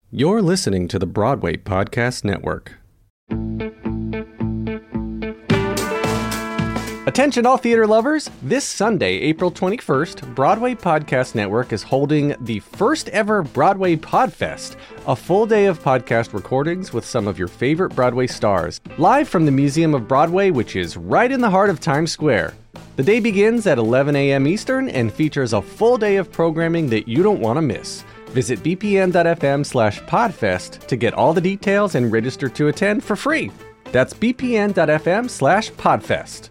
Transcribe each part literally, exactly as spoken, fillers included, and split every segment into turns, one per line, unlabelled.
You're listening to the Broadway Podcast Network. Attention all theater lovers! This Sunday, April twenty-first, Broadway Podcast Network is holding the first ever Broadway Podfest, a full day of podcast recordings with some of your favorite Broadway stars, live from the Museum of Broadway, which is right in the heart of Times Square. The day begins at eleven a.m. Eastern and features a full day of programming that you don't want to miss. Visit bpn.fm slash podfest to get all the details and register to attend for free. That's bpn.fm slash podfest.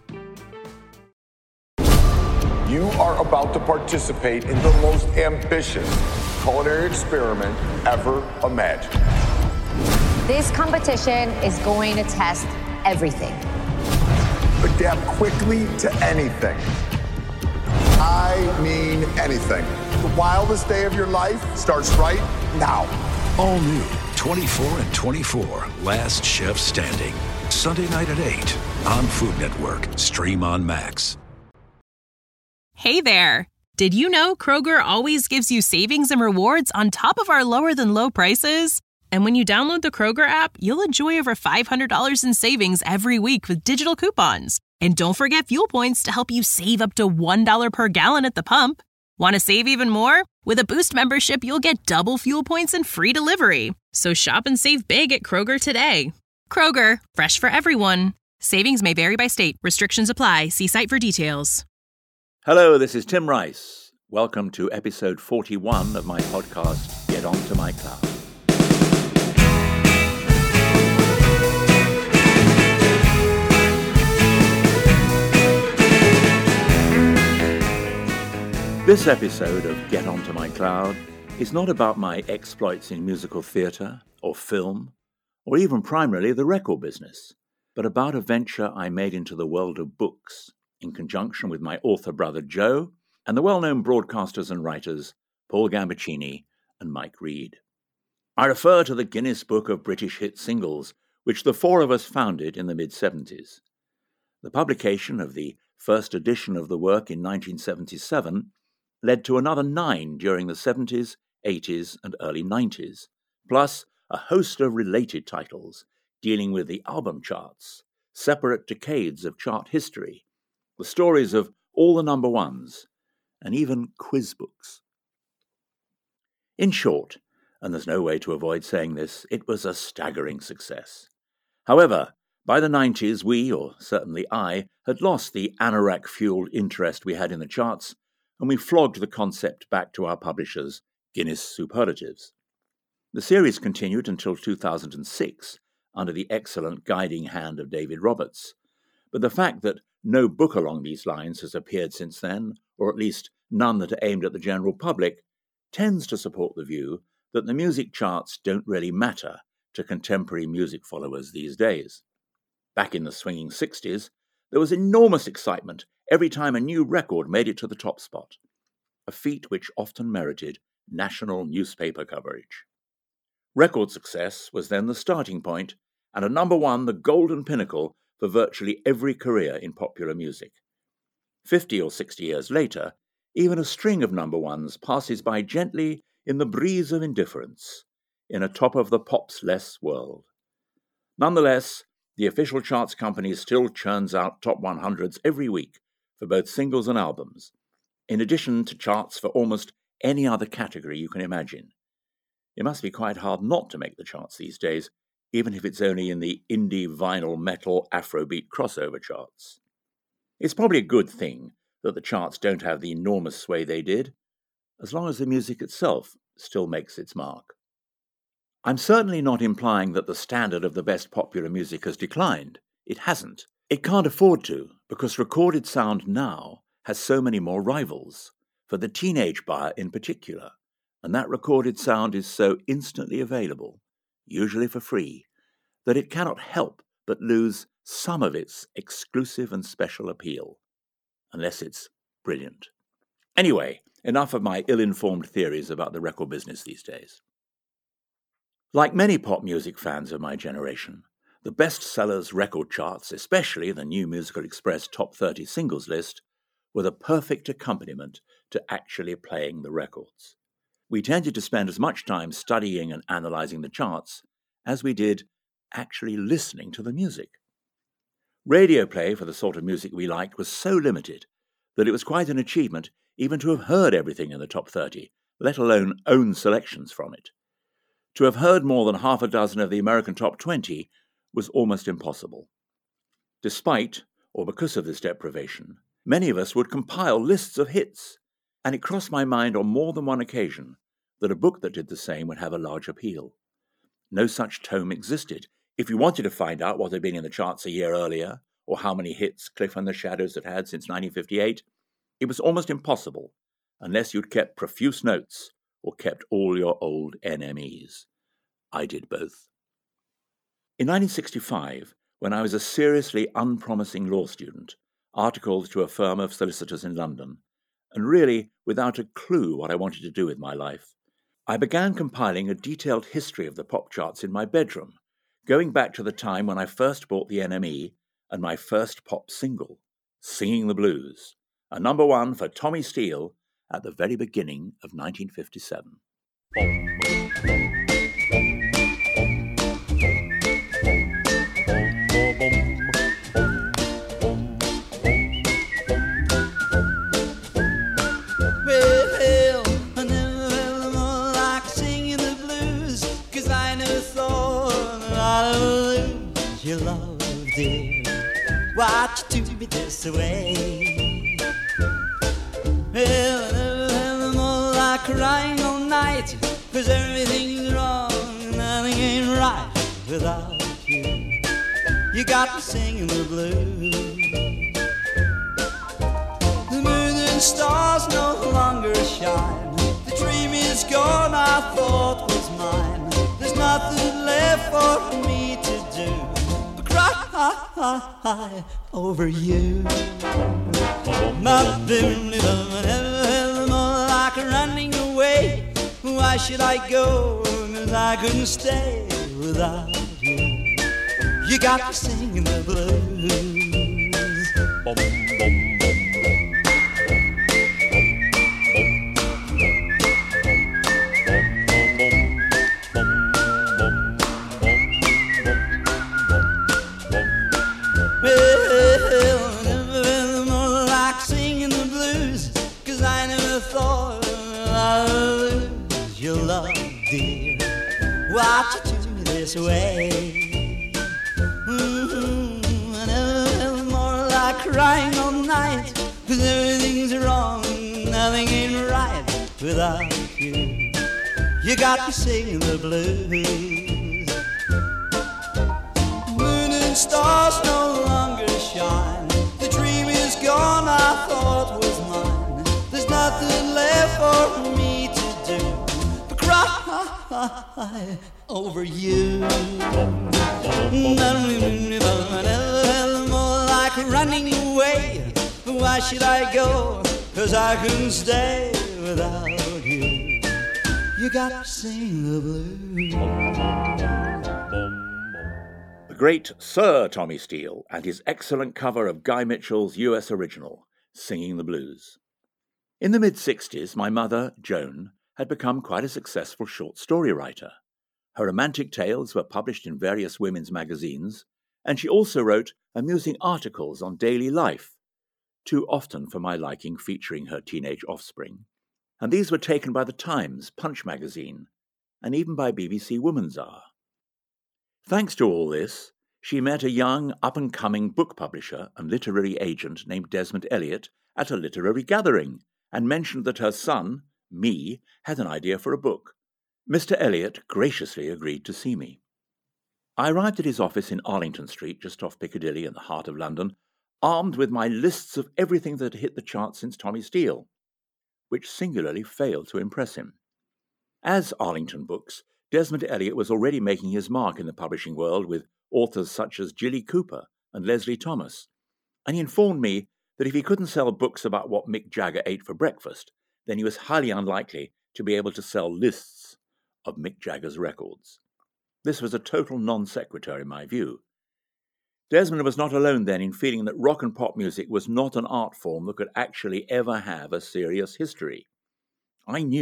You are about to participate in the most ambitious culinary experiment ever imagined.
This competition is going to test everything.
Adapt quickly to anything. I mean anything. The wildest day of your life starts right now.
All new, twenty-four and twenty-four, Last Chef Standing. Sunday night at eight on Food Network. Stream on Max.
Hey there. Did you know Kroger always gives you savings and rewards on top of our lower than low prices? And when you download the Kroger app, you'll enjoy over five hundred dollars in savings every week with digital coupons. And don't forget fuel points to help you save up to one dollar per gallon at the pump. Want to save even more? With a Boost membership, you'll get double fuel points and free delivery. So shop and save big at Kroger today. Kroger, fresh for everyone. Savings may vary by state. Restrictions apply. See site for details.
Hello, this is Tim Rice. Welcome to episode forty-one of my podcast, Get Onto My Cloud. This episode of Get Onto My Cloud is not about my exploits in musical theatre or film, or even primarily the record business, but about a venture I made into the world of books in conjunction with my author brother Joe and the well-known broadcasters and writers Paul Gambaccini and Mike Reed. I refer to the Guinness Book of British Hit Singles, which the four of us founded in the mid-seventies. The publication of the first edition of the work in nineteen seventy-seven led to another nine during the seventies, eighties, and early nineties, plus a host of related titles dealing with the album charts, separate decades of chart history, the stories of all the number ones, and even quiz books. In short, and there's no way to avoid saying this, it was a staggering success. However, by the nineties, we, or certainly I, had lost the anorak-fueled interest we had in the charts, and we flogged the concept back to our publishers, Guinness Superlatives. The series continued until two thousand six, under the excellent guiding hand of David Roberts, but the fact that no book along these lines has appeared since then, or at least none that are aimed at the general public, tends to support the view that the music charts don't really matter to contemporary music followers these days. Back in the swinging sixties, there was enormous excitement every time a new record made it to the top spot, a feat which often merited national newspaper coverage. Record success was then the starting point, and a number one the golden pinnacle for virtually every career in popular music. Fifty or sixty years later, even a string of number ones passes by gently in the breeze of indifference, in a top-of-the-pops-less world. Nonetheless, the official charts company still churns out top one hundreds every week for both singles and albums, in addition to charts for almost any other category you can imagine. It must be quite hard not to make the charts these days, even if it's only in the indie, vinyl, metal, Afrobeat crossover charts. It's probably a good thing that the charts don't have the enormous sway they did, as long as the music itself still makes its mark. I'm certainly not implying that the standard of the best popular music has declined. It hasn't. It can't afford to, because recorded sound now has so many more rivals, for the teenage buyer in particular, and that recorded sound is so instantly available, usually for free, that it cannot help but lose some of its exclusive and special appeal, unless it's brilliant. Anyway, enough of my ill-informed theories about the record business these days. Like many pop music fans of my generation, the bestsellers record charts, especially the New Musical Express Top thirty Singles list, were the perfect accompaniment to actually playing the records. We tended to spend as much time studying and analysing the charts as we did actually listening to the music. Radio play for the sort of music we liked was so limited that it was quite an achievement even to have heard everything in the top thirty, let alone own selections from it. To have heard more than half a dozen of the American top twenty was almost impossible. Despite, or because of this deprivation, many of us would compile lists of hits, and it crossed my mind on more than one occasion that a book that did the same would have a large appeal. No such tome existed. If you wanted to find out what had been in the charts a year earlier, or how many hits Cliff and the Shadows had had since nineteen fifty-eight, it was almost impossible unless you'd kept profuse notes or kept all your old N M Es. I did both. In nineteen sixty-five, when I was a seriously unpromising law student, articled to a firm of solicitors in London, and really without a clue what I wanted to do with my life, I began compiling a detailed history of the pop charts in my bedroom, going back to the time when I first bought the N M E and my first pop single, Singing the Blues, a number one for Tommy Steele at the very beginning of nineteen fifty-seven.
Your love, dear, what you do me this way? Well, I never have more like crying all night, 'cause everything's wrong, nothing ain't right without you. You got me singing the blues. The moon and stars no longer shine. The dream is gone I thought was mine. There's nothing left for me to do. Over you. Nothing ever more like running away. Why should I go? 'Cause I couldn't stay without you. You got me singing the blues. Bum, bum, bum, watch you do me this way. Mm-hmm. I never felt more like crying all night, 'cause everything's wrong, nothing ain't right without you. You got me singing the blues. Moon and stars no longer shine. The dream is gone I thought was mine. There's nothing left for me to do but cry over you. Never more like running away. Why should I go? 'Cause I couldn't stay without you. You got to sing the blues.
The great Sir Tommy Steele and his excellent cover of Guy Mitchell's U S original, Singing the Blues. In the mid-sixties, my mother, Joan, had become quite a successful short story writer. Her romantic tales were published in various women's magazines, and she also wrote amusing articles on daily life, too often for my liking featuring her teenage offspring. And these were taken by The Times, Punch magazine, and even by B B C Woman's Hour. Thanks to all this, she met a young, up-and-coming book publisher and literary agent named Desmond Elliott at a literary gathering, and mentioned that her son, me, had an idea for a book. Mister Elliott graciously agreed to see me. I arrived at his office in Arlington Street, just off Piccadilly in the heart of London, armed with my lists of everything that had hit the charts since Tommy Steele, which singularly failed to impress him. As Arlington Books, Desmond Elliott was already making his mark in the publishing world with authors such as Jilly Cooper and Leslie Thomas, and he informed me that if he couldn't sell books about what Mick Jagger ate for breakfast, then he was highly unlikely to be able to sell lists of Mick Jagger's records. This was a total non sequitur in my view. Desmond was not alone then in feeling that rock and pop music was not an art form that could actually ever have a serious history. I knew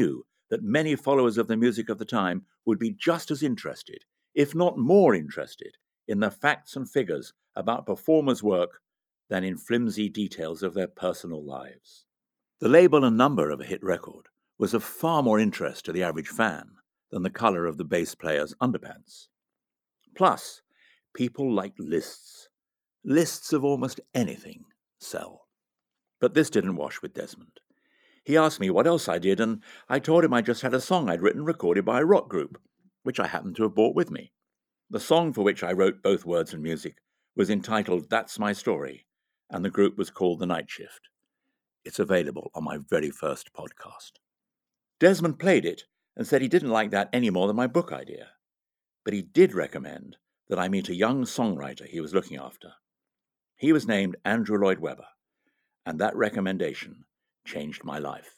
that many followers of the music of the time would be just as interested, if not more interested, in the facts and figures about performers' work than in flimsy details of their personal lives. The label and number of a hit record was of far more interest to the average fan than the colour of the bass player's underpants. Plus, people liked lists. Lists of almost anything sell. But this didn't wash with Desmond. He asked me what else I did, and I told him I just had a song I'd written recorded by a rock group, which I happened to have brought with me. The song for which I wrote both words and music was entitled That's My Story, and the group was called The Night Shift. It's available on my very first podcast. Desmond played it and said he didn't like that any more than my book idea, but he did recommend that I meet a young songwriter he was looking after. He was named Andrew Lloyd Webber, and that recommendation changed my life.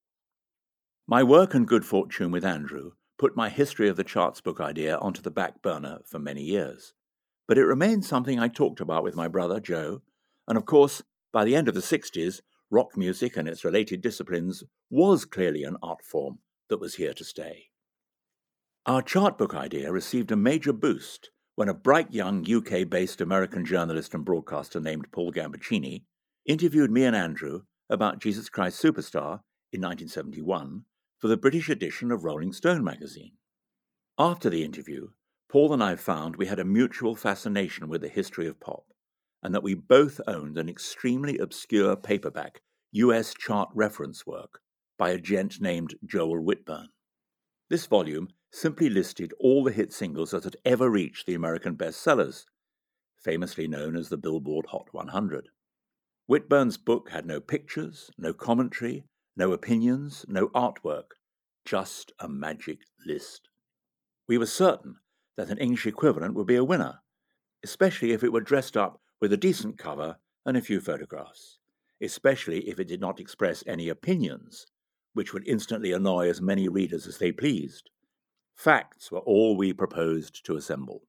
My work and good fortune with Andrew put my History of the Charts book idea onto the back burner for many years, but it remained something I talked about with my brother Joe, and of course, by the end of the sixties, rock music and its related disciplines was clearly an art form that was here to stay. Our chart book idea received a major boost when a bright young U K-based American journalist and broadcaster named Paul Gambaccini interviewed me and Andrew about Jesus Christ Superstar in nineteen seventy-one for the British edition of Rolling Stone magazine. After the interview, Paul and I found we had a mutual fascination with the history of pop, and that we both owned an extremely obscure paperback U S chart reference work by a gent named Joel Whitburn. This volume simply listed all the hit singles that had ever reached the American bestsellers, famously known as the Billboard Hot one hundred. Whitburn's book had no pictures, no commentary, no opinions, no artwork, just a magic list. We were certain that an English equivalent would be a winner, especially if it were dressed up with a decent cover and a few photographs, especially if it did not express any opinions, which would instantly annoy as many readers as they pleased. Facts were all we proposed to assemble.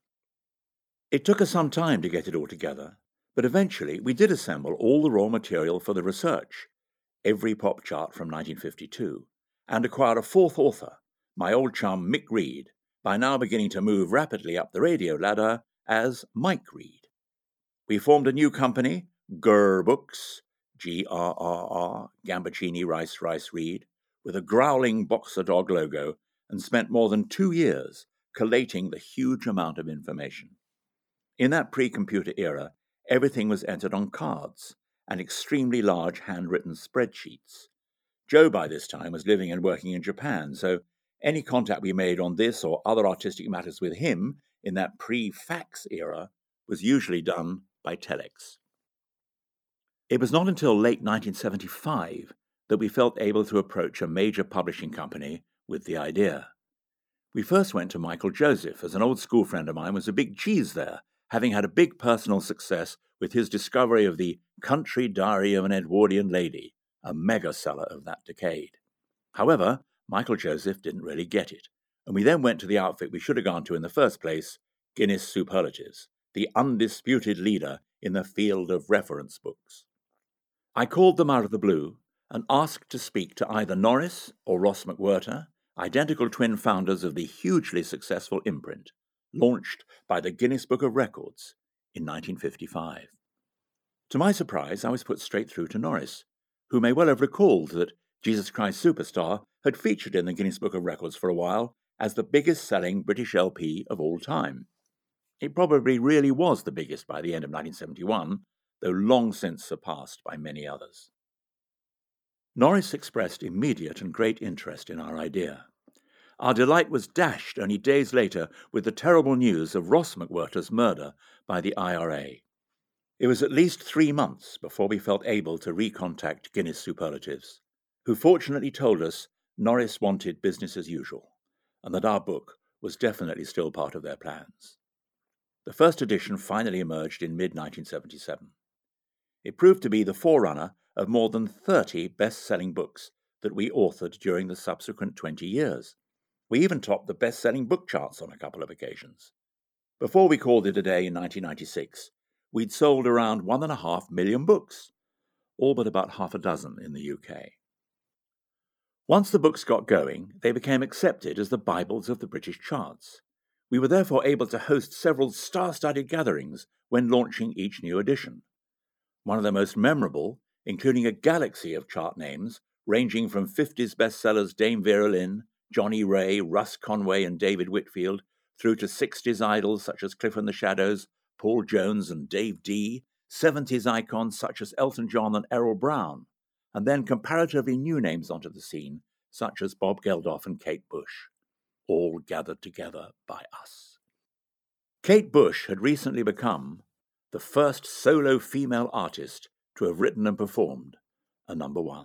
It took us some time to get it all together, but eventually we did assemble all the raw material for the research, every pop chart from nineteen fifty-two, and acquired a fourth author, my old chum Mick Reed, by now beginning to move rapidly up the radio ladder as Mike Reed. We formed a new company, Grrr Books, G R R R, Gambaccini Rice Rice Reed, with a growling boxer dog logo, and spent more than two years collating the huge amount of information. In that pre-computer era, everything was entered on cards and extremely large handwritten spreadsheets. Joe, by this time, was living and working in Japan, so any contact we made on this or other artistic matters with him in that pre-fax era was usually done by telex. It was not until late nineteen seventy-five that we felt able to approach a major publishing company with the idea. We first went to Michael Joseph, as an old school friend of mine was a big cheese there, having had a big personal success with his discovery of the Country Diary of an Edwardian Lady, a mega seller of that decade. However, Michael Joseph didn't really get it, and we then went to the outfit we should have gone to in the first place, Guinness Superlatives, the undisputed leader in the field of reference books. I called them out of the blue and asked to speak to either Norris or Ross McWhirter, identical twin founders of the hugely successful imprint, launched by the Guinness Book of Records in nineteen fifty-five. To my surprise, I was put straight through to Norris, who may well have recalled that Jesus Christ Superstar had featured in the Guinness Book of Records for a while as the biggest-selling British L P of all time. It probably really was the biggest by the end of nineteen seventy-one, though long since surpassed by many others. Norris expressed immediate and great interest in our idea. Our delight was dashed only days later with the terrible news of Ross McWhirter's murder by the I R A. It was at least three months before we felt able to recontact Guinness Superlatives, who fortunately told us Norris wanted business as usual, and that our book was definitely still part of their plans. The first edition finally emerged in mid nineteen seventy-seven. It proved to be the forerunner of more than thirty best-selling books that we authored during the subsequent twenty years. We even topped the best-selling book charts on a couple of occasions. Before we called it a day in nineteen ninety-six, we'd sold around one and a half million books, all but about half a dozen in the U K. Once the books got going, they became accepted as the Bibles of the British charts. We were therefore able to host several star-studded gatherings when launching each new edition. One of the most memorable, including a galaxy of chart names, ranging from fifties bestsellers Dame Vera Lynn, Johnny Ray, Russ Conway and David Whitfield, through to sixties idols such as Cliff and the Shadows, Paul Jones and Dave Dee, seventies icons such as Elton John and Errol Brown, and then comparatively new names onto the scene such as Bob Geldof and Kate Bush, all gathered together by us. Kate Bush had recently become the first solo female artist to have written and performed a number one.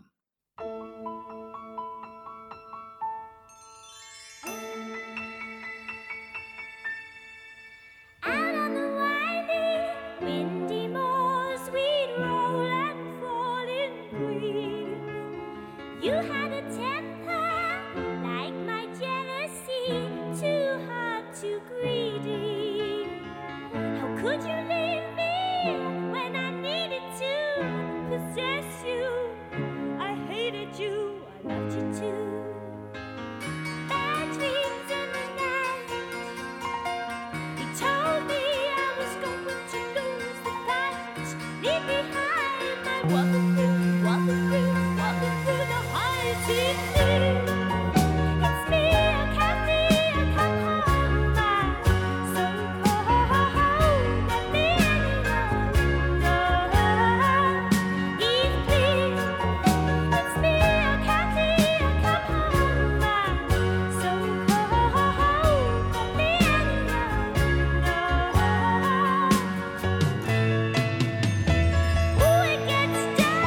Ooh, it gets down.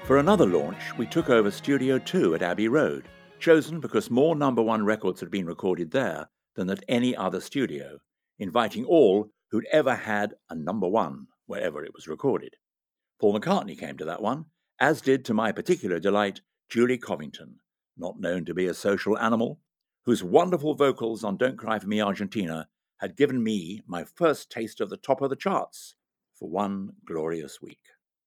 For another launch, we took over Studio two at Abbey Road, chosen because more number one records had been recorded there than at any other studio, inviting all who'd ever had a number one wherever it was recorded. Paul McCartney came to that one, as did, to my particular delight, Julie Covington, not known to be a social animal, whose wonderful vocals on Don't Cry for Me, Argentina had given me my first taste of the top of the charts for one glorious week.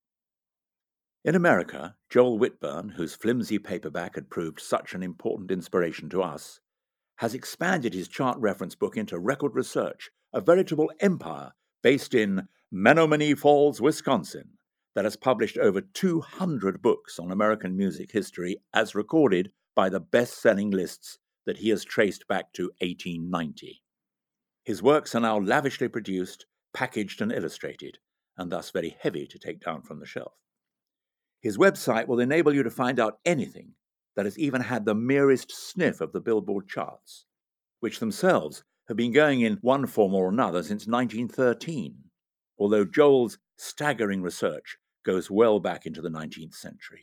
In America, Joel Whitburn, whose flimsy paperback had proved such an important inspiration to us, has expanded his chart reference book into record research, a veritable empire based in Menominee Falls, Wisconsin, that has published over two hundred books on American music history as recorded by the best-selling lists that he has traced back to eighteen ninety. His works are now lavishly produced, packaged and illustrated, and thus very heavy to take down from the shelf. His website will enable you to find out anything that has even had the merest sniff of the Billboard charts, which themselves have been going in one form or another since nineteen thirteen, although Joel's staggering research goes well back into the nineteenth century.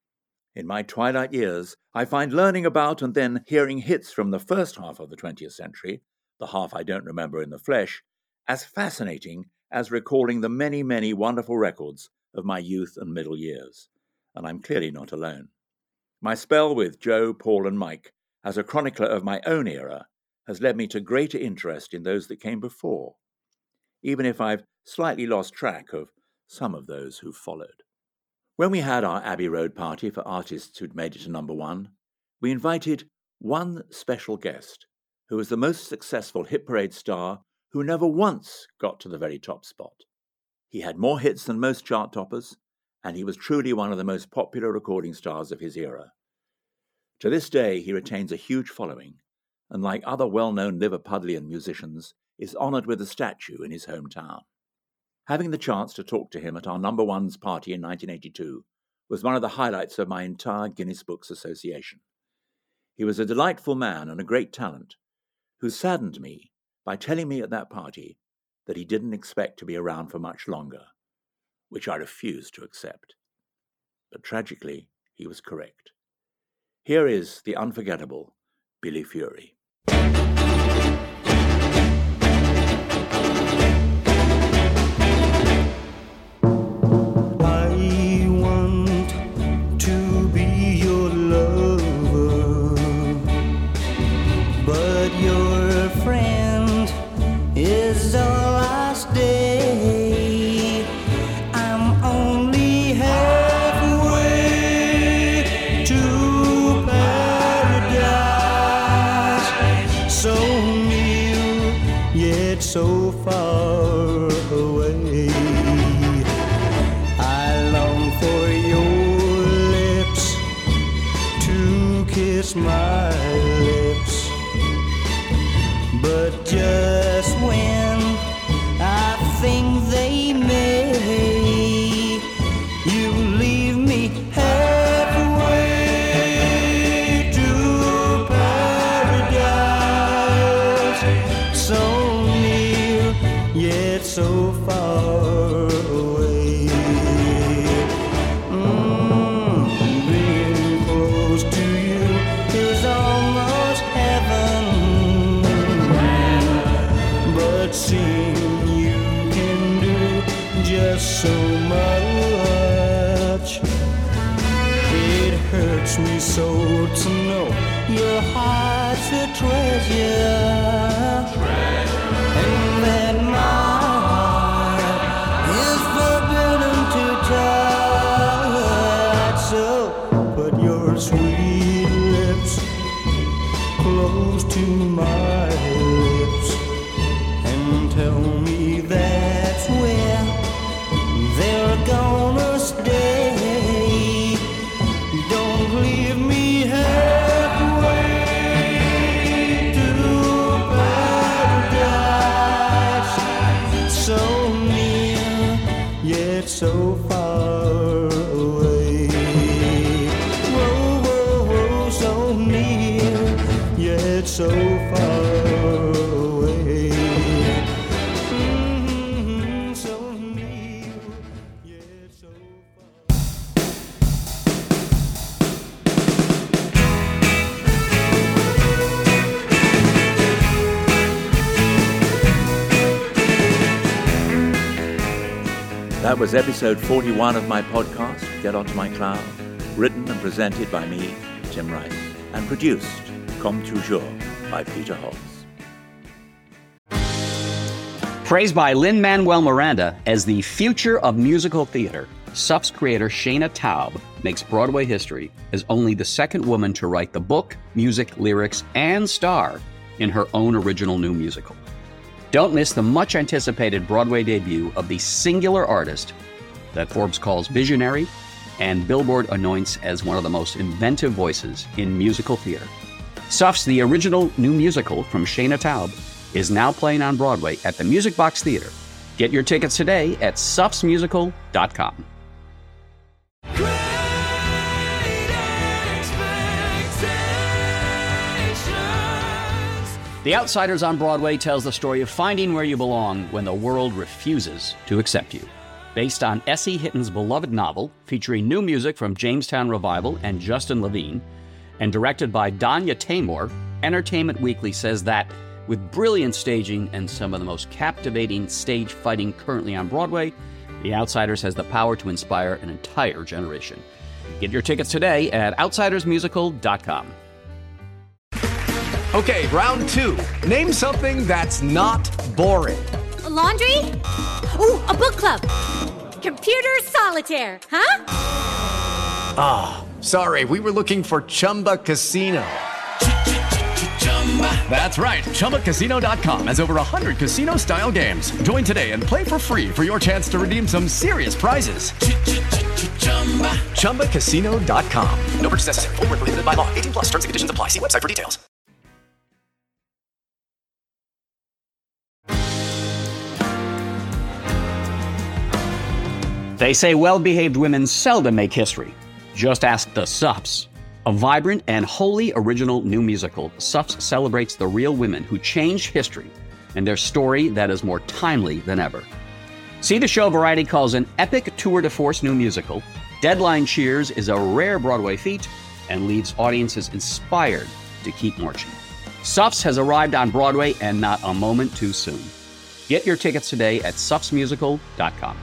In my twilight years, I find learning about and then hearing hits from the first half of the twentieth century, the half I don't remember in the flesh, as fascinating as recalling the many, many wonderful records of my youth and middle years, and I'm clearly not alone. My spell with Joe, Paul and Mike, as a chronicler of my own era, has led me to greater interest in those that came before, even if I've slightly lost track of some of those who followed. When we had our Abbey Road party for artists who'd made it to number one, we invited one special guest, who was the most successful hit parade star who never once got to the very top spot. He had more hits than most chart toppers, and he was truly one of the most popular recording stars of his era. To this day, he retains a huge following, and like other well-known Liverpudlian musicians, is honoured with a statue in his hometown. Having the chance to talk to him at our number one's party in nineteen eighty-two was one of the highlights of my entire Guinness Books association. He was a delightful man and a great talent, who saddened me by telling me at that party that he didn't expect to be around for much longer, which I refused to accept. But tragically, he was correct. Here is the unforgettable Billy Fury.
So far away, I long for your lips to kiss my lips, but just when I think they may, you leave me halfway to paradise. So yet so far away, mm, being close to you is almost heaven, but seeing you can do just so much. It hurts me so to know your heart's a treasure, treasure. And that my heart is forbidden to touch. So put your sweet lips close to my lips and tell me that's where they're gonna stay. Don't leave me halfway to paradise. So near, yet so far away. Whoa, whoa, whoa, so near, yet so far away. Mm-hmm, so near, yet so far.
That was episode forty-one of my podcast, Get Onto My Cloud, written and presented by me, Tim Rice, and produced, comme toujours, by Peter Holtz.
Praised by Lin-Manuel Miranda as the future of musical theater, S U F's creator Shana Taub makes Broadway history as only the second woman to write the book, music, lyrics, and star in her own original new musical. Don't miss the much-anticipated Broadway debut of the singular artist that Forbes calls visionary and Billboard anoints as one of the most inventive voices in musical theater. S U F's The Original New Musical from Shana Taub is now playing on Broadway at the Music Box Theater. Get your tickets today at sufs musical dot com. The Outsiders on Broadway tells the story of finding where you belong when the world refuses to accept you. Based on S E. Hitton's beloved novel, featuring new music from Jamestown Revival and Justin Levine, and directed by Danya Taymor, Entertainment Weekly says that, with brilliant staging and some of the most captivating stage fighting currently on Broadway, The Outsiders has the power to inspire an entire generation. Get your tickets today at outsiders musical dot com.
Okay, round two. Name something that's not boring.
A laundry? Ooh, a book club. Computer solitaire, huh?
Ah, oh, sorry, we were looking for Chumba Casino. That's right, Chumba Casino dot com has over one hundred casino-style games. Join today and play for free for your chance to redeem some serious prizes. Chumba Casino dot com. No purchase necessary. Void where prohibited by law. eighteen plus. Terms and conditions apply. See website for details.
They say well-behaved women seldom make history. Just ask the S U Fs. A vibrant and wholly original new musical, S U Fs celebrates the real women who changed history and their story that is more timely than ever. See the show Variety calls an epic tour de force new musical. Deadline cheers is a rare Broadway feat and leaves audiences inspired to keep marching. S U Fs has arrived on Broadway and not a moment too soon. Get your tickets today at sufs musical dot com.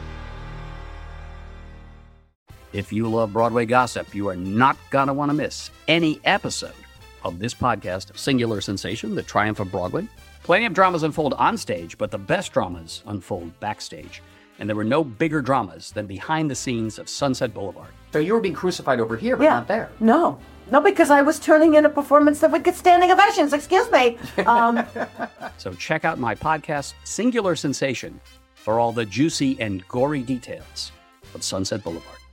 If you love Broadway gossip, you are not going to want to miss any episode of this podcast of Singular Sensation, The Triumph of Broadway. Plenty of dramas unfold on stage, but the best dramas unfold backstage. And there were no bigger dramas than behind the scenes of Sunset Boulevard. So you were being crucified over here, but
yeah.
not there.
No. No, because I was turning in a performance that would get standing ovations. Excuse me. Um,
so check out my podcast, Singular Sensation, for all the juicy and gory details of Sunset Boulevard.